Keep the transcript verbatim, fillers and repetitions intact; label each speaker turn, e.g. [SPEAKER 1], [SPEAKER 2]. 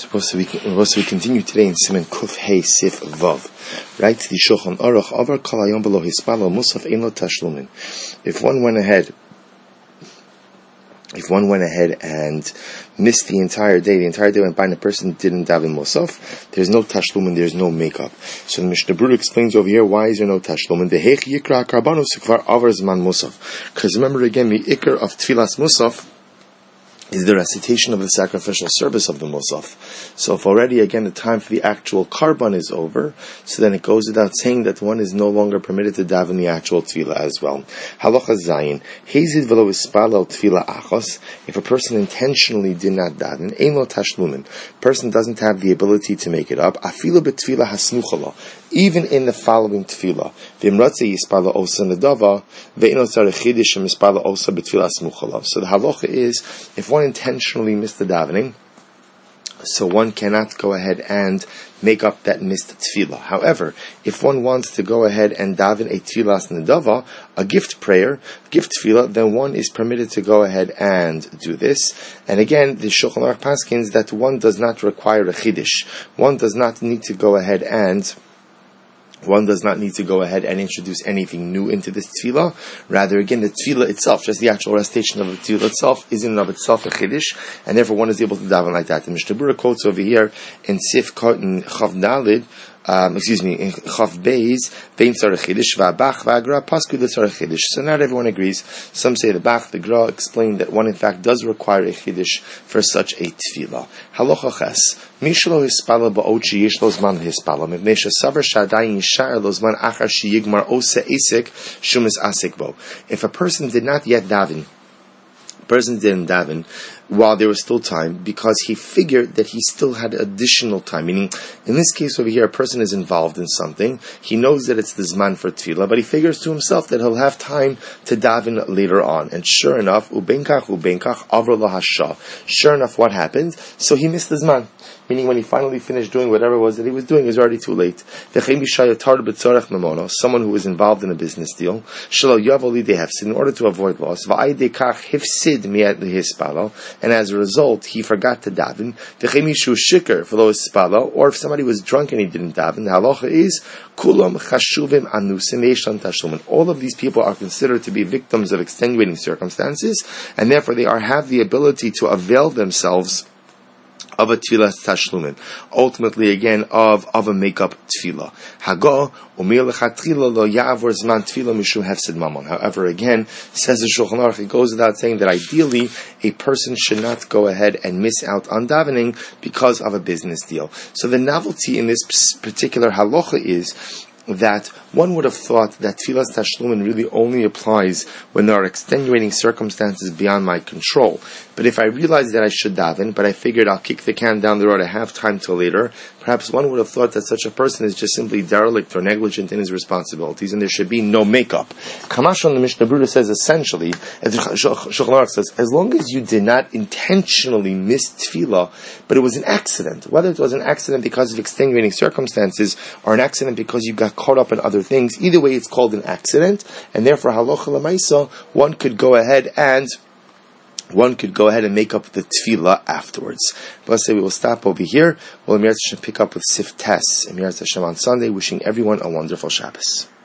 [SPEAKER 1] Supposed to be, supposed to be continue today in Siman Kuf Hey Sif Vav. Right? The Shulchan Aruch Avar Kol Hayom Below Hispalo Musaf Ein Lo Tashlumin. If one went ahead, if one went ahead and missed the entire day, the entire day went by and the person didn't daven Musaf, there's no Tashlumin, there's no makeup. So the Mishnah Berurah explains over here, why is there no Tashlumin? V'hech Yikra Karbanos Kvar Avar Zman Musaf. Because remember again, the Ikr of Tfilas Musaf is the recitation of the sacrificial service of the Musaf. So if already, again, the time for the actual Karban is over, so then it goes without saying that one is no longer permitted to daven the actual Tefillah as well. Halacha Zayin. Hezid v'lo ispalel Tefillah achos. If a person intentionally did not daven, ein lo tashlumin. Person doesn't have the ability to make it up. Afilu b'tefillah hasmuchala. Even in the following Tefillah. V'imratze yispala osa nedava, ve'ino tzarech chidish mispala osa b'tefillah hasmuchala. So the halacha is, if one intentionally missed the davening, so one cannot go ahead and make up that missed tefillah. However, if one wants to go ahead and daven a tefillas nedava, a gift prayer, gift tefillah, then one is permitted to go ahead and do this. And again, the Shulchan Aruch paskins that one does not require a chiddush. One does not need to go ahead and One does not need to go ahead and introduce anything new into this tefillah. Rather, again, the tefillah itself, just the actual recitation of the tefillah itself, is in and of itself a chiddush, and therefore one is able to daven like that. The Mishnah Berurah quotes over here in Sif Kotin Chav Dalid, um, excuse me, in Chav Beis, Vein Tzarech Chiddush, Va'abach, Va'agra, Pasku the Tzarech Chiddush. So not everyone agrees. Some say the Bach, the Gra, explain that one in fact does require a chiddush for such a tefillah. Halacha Ches. Mishlo hispala ba'ochi yesh lo zman hispala. Mivnei shesavar shadayin yishar lo zman achar sheyigmar osa esek shumis asik bo. If a person did not yet daven, person didn't daven while there was still time, because he figured that he still had additional time. Meaning, in this case over here, a person is involved in something. He knows that it's the Zman for Tefillah, but he figures to himself that he'll have time to daven later on. And sure enough, ubenkach ubenkach avro lo hasha. Sure enough, what happened? So he missed the Zman. Meaning, when he finally finished doing whatever it was that he was doing, it was already too late. Someone who was involved in a business deal, in order to avoid loss, and as a result, he forgot to daven. Or if somebody was drunk and he didn't daven, the halacha is all of these people are considered to be victims of extenuating circumstances, and therefore they are have the ability to avail themselves of a tefillah tashlumin, ultimately again of of a makeup tefillah. Hago umir lechatchila lo ya'avor zman tefillah mishum hefsid mamon. However, again, says the Shulchan Aruch, it goes without saying that ideally a person should not go ahead and miss out on davening because of a business deal. So the novelty in this particular halacha is that one would have thought that tefillas tashlumin really only applies when there are extenuating circumstances beyond my control. But if I realize that I should daven, but I figured I'll kick the can down the road, I have time till later, perhaps one would have thought that such a person is just simply derelict or negligent in his responsibilities, and there should be no makeup. Kamashon, the Mishnah Berurah says essentially, as the Shulchan Aruch says, as long as you did not intentionally miss tefillah, but it was an accident, whether it was an accident because of extenuating circumstances or an accident because you got caught up in other things, either way it's called an accident, and therefore halacha l'maisa, one could go ahead and one could go ahead and make up the tefillah afterwards. But let's say we will stop over here. We'll pick up with Sif Tes and on Sunday, wishing everyone a wonderful Shabbos.